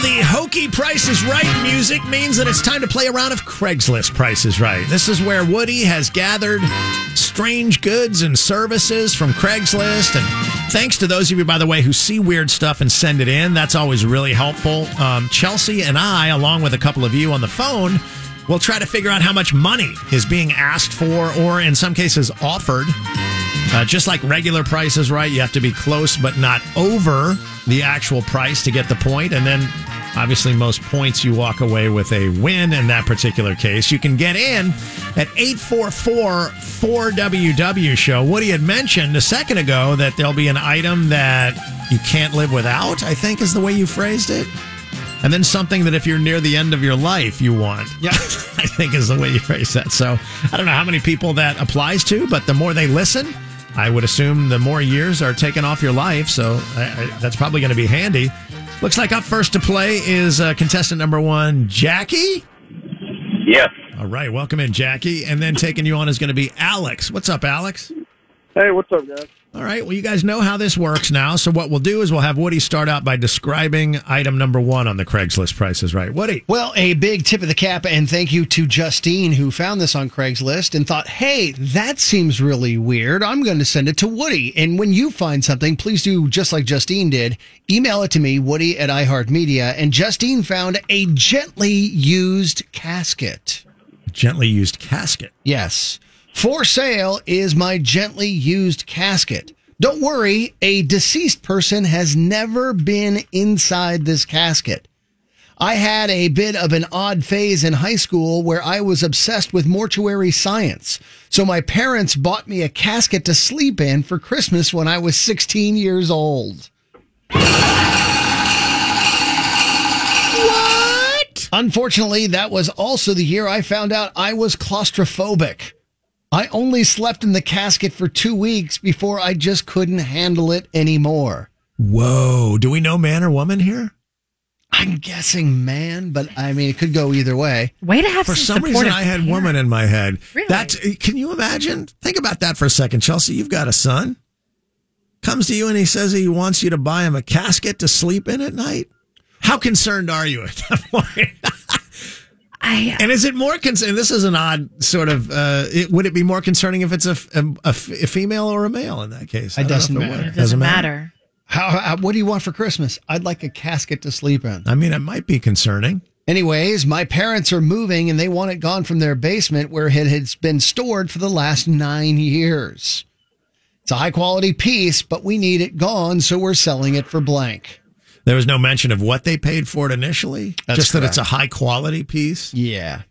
the hokey Price is Right music means that it's time to play a round of Craigslist Price is Right. This is where Woody has gathered strange goods and services from Craigslist. And thanks to those of you, by the way, who see weird stuff and send it in. That's always really helpful. Chelsea and I, along with a couple of you on the phone, will try to figure out how much money is being asked for or in some cases offered. Just like regular Price is Right, you have to be close but not over the actual price to get the point. And then, obviously, most points you walk away with a win in that particular case. You can get in at 844-4WW-SHOW. Woody had mentioned a second ago that there'll be an item that you can't live without, I think is the way you phrased it. And then something that if you're near the end of your life, you want. Yeah, I think is the way you phrased that. So I don't know how many people that applies to, but the more they listen, I would assume the more years are taken off your life, so that's probably going to be handy. Looks like up first to play is contestant number 1, Jackie. Yes. All right, welcome in, Jackie. And then taking you on is going to be Alex. What's up, Alex? Hey, what's up, guys? All right, well, you guys know how this works now, so what we'll do is we'll have Woody start out by describing item number 1 on the Craigslist Price is Right. Woody. Well, a big tip of the cap and thank you to Justine who found this on Craigslist and thought, hey, that seems really weird. I'm going to send it to Woody. And when you find something, please do just like Justine did. Email it to me, Woody at iHeartMedia. And Justine found a gently used casket. Gently used casket? Yes. For sale is my gently used casket. Don't worry, a deceased person has never been inside this casket. I had a bit of an odd phase in high school where I was obsessed with mortuary science. So my parents bought me a casket to sleep in for Christmas when I was 16 years old. What? Unfortunately, that was also the year I found out I was claustrophobic. I only slept in the casket for 2 weeks before I just couldn't handle it anymore. Whoa. Do we know man or woman here? I'm guessing man, but I mean, it could go either way. Way to have For some reason, I had woman in my head. Really? Can you imagine? Think about that for a second, Chelsea. You've got a son. Comes to you and he says he wants you to buy him a casket to sleep in at night. How concerned are you at that point? And is it more concerning? This is an odd sort of. Would it be more concerning if it's a female or a male in that case? It doesn't matter. It doesn't matter. What do you want for Christmas? I'd like a casket to sleep in. I mean, it might be concerning. Anyways, my parents are moving and they want it gone from their basement where it has been stored for the last 9 years. It's a high quality piece, but we need it gone, so we're selling it for blank. There was no mention of what they paid for it initially? That's just correct. that it's a high-quality piece? Yeah.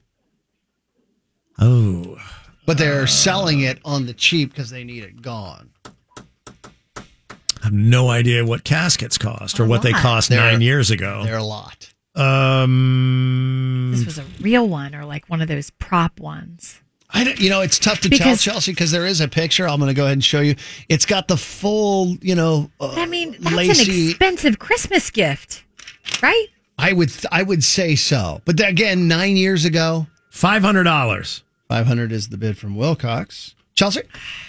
Oh. But they're selling it on the cheap because they need it gone. I have no idea what caskets cost or what they cost 9 years ago. They're a lot. This was a real one or like one of those prop ones. It's tough to tell, Chelsea, because there is a picture. I'm going to go ahead and show you. It's got the full, I mean, that's lacy. an expensive Christmas gift, right? I would say so. But again, 9 years ago. $500. $500 is the bid from Wilcox. Chelsea?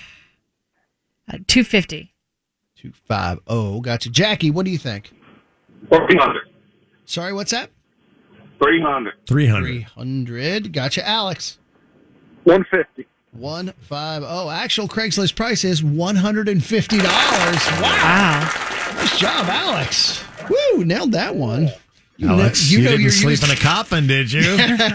$250. $250. Gotcha. Jackie, what do you think? 300. Sorry, what's that? 300. 300. Gotcha. Alex? 150. 150. Actual Craigslist price is $150. Wow. Nice job, Alex. Woo, nailed that one. Alex, you didn't sleep in a coffin, did you?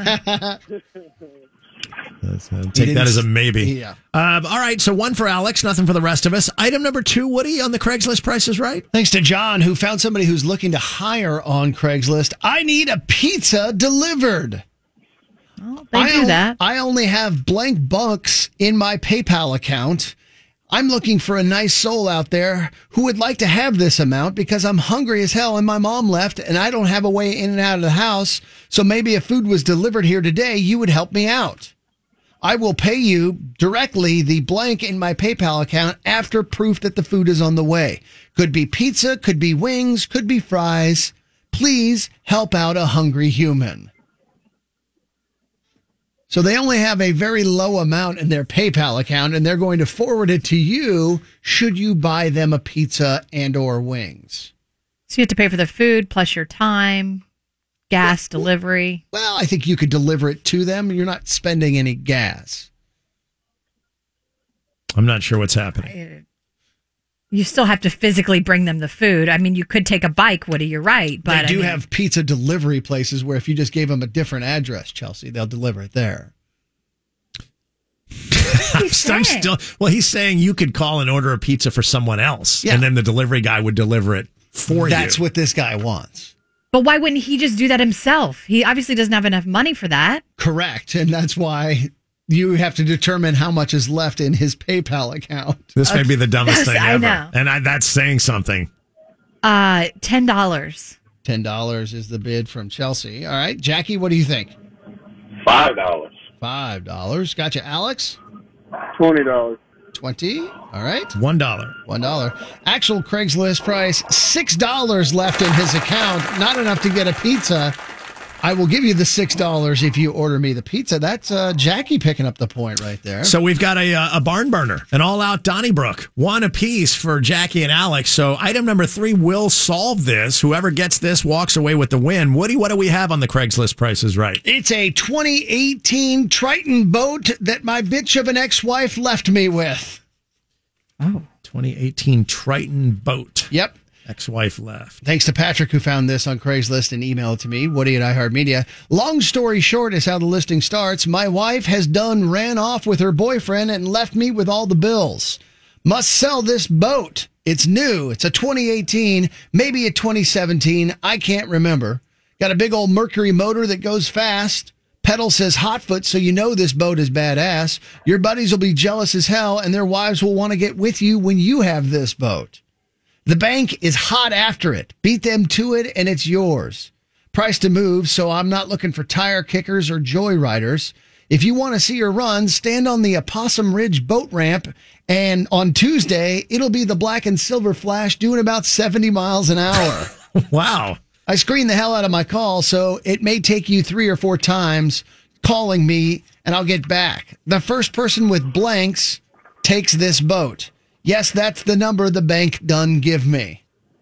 Take that as a maybe. Yeah. All right, so one for Alex, nothing for the rest of us. Item number 2, Woody, on the Craigslist Price is Right. Thanks to John, who found somebody who's looking to hire on Craigslist. I need a pizza delivered. Well, they do that. I only have blank bucks in my PayPal account. I'm looking for a nice soul out there who would like to have this amount because I'm hungry as hell and my mom left and I don't have a way in and out of the house. So maybe if food was delivered here today, you would help me out. I will pay you directly the blank in my PayPal account after proof that the food is on the way. Could be pizza, could be wings, could be fries. Please help out a hungry human. So they only have a very low amount in their PayPal account, and they're going to forward it to you should you buy them a pizza and or wings. So you have to pay for the food plus your time. gas, delivery. Well, I think you could deliver it to them. You're not spending any gas. I'm not sure what's happening. You still have to physically bring them the food. I mean, you could take a bike, Woody, you're right. But they do have pizza delivery places where if you just gave them a different address, Chelsea, they'll deliver it there. I'm still. Well, he's saying you could call and order a pizza for someone else, and then the delivery guy would deliver it for you. That's what this guy wants. But why wouldn't he just do that himself? He obviously doesn't have enough money for that. Correct, and that's why you have to determine how much is left in his PayPal account. This may be the dumbest thing ever. I know. And that's saying something. $10. $10 is the bid from Chelsea. All right, Jackie, what do you think? $5. $5. Gotcha. Alex? $20. 20. All right. $1. $1. Actual Craigslist price, $6 left in his account. Not enough to get a pizza. I will give you the $6 if you order me the pizza. That's Jackie picking up the point right there. So we've got a barn burner, an all-out Donnybrook, one apiece for Jackie and Alex. So item number 3 will solve this. Whoever gets this walks away with the win. Woody, what do we have on the Craigslist Price is Right? It's a 2018 Triton boat that my bitch of an ex-wife left me with. Oh, 2018 Triton boat. Yep. Ex-wife left. Thanks to Patrick, who found this on Craigslist and emailed it to me, Woody at iHeartMedia. Long story short is how the listing starts. My wife has ran off with her boyfriend and left me with all the bills. Must sell this boat. It's new. It's a 2018, maybe a 2017. I can't remember. Got a big old Mercury motor that goes fast. Pedal says Hotfoot, so you know this boat is badass. Your buddies will be jealous as hell, and their wives will want to get with you when you have this boat. The bank is hot after it. Beat them to it, and it's yours. Price to move, so I'm not looking for tire kickers or joyriders. If you want to see her run, stand on the Opossum Ridge boat ramp, and on Tuesday, it'll be the black and silver flash doing about 70 miles an hour. Wow. I screen the hell out of my call, so it may take you 3 or 4 times calling me, and I'll get back. The first person with blanks takes this boat. Yes, that's the number the bank done give me.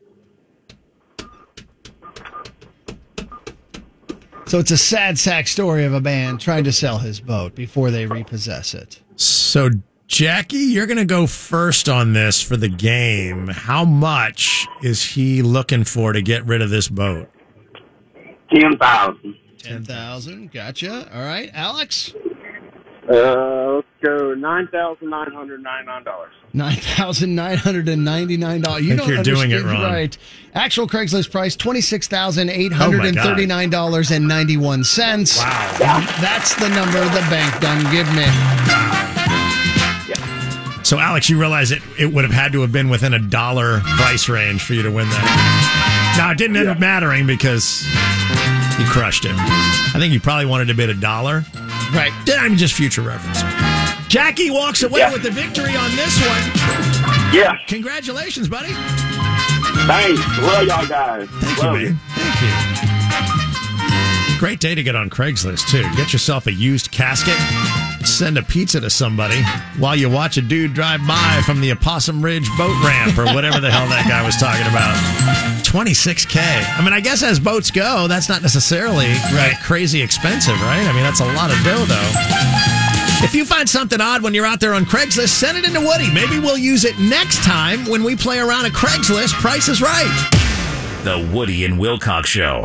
So it's a sad sack story of a man trying to sell his boat before they repossess it. So, Jackie, you're going to go first on this for the game. How much is he looking for to get rid of this boat? $10,000. 10,000. Gotcha. All right. Alex? Let's go $9,999. $9,999. You think you're doing it wrong. Right. Actual Craigslist price, $26,839.91. Wow. That's the number the bank done give me. So, Alex, you realize it would have had to have been within $1 price range for you to win that. Now, it didn't end up mattering because you crushed it. I think you probably wanted to bid $1. Right. I mean, just future reference. Jackie walks away with the victory on this one. Yeah. Congratulations, buddy. Thanks. Love y'all guys. Thank you, man. Thank you. Great day to get on Craigslist, too. Get yourself a used casket. Send a pizza to somebody while you watch a dude drive by from the Opossum Ridge boat ramp or whatever the hell that guy was talking about. $26K. I mean, I guess as boats go, that's not necessarily crazy expensive, right? I mean, that's a lot of dough, though. If you find something odd when you're out there on Craigslist, send it into Woody. Maybe we'll use it next time when we play around a Craigslist Price is Right. The Woody and Wilcox Show.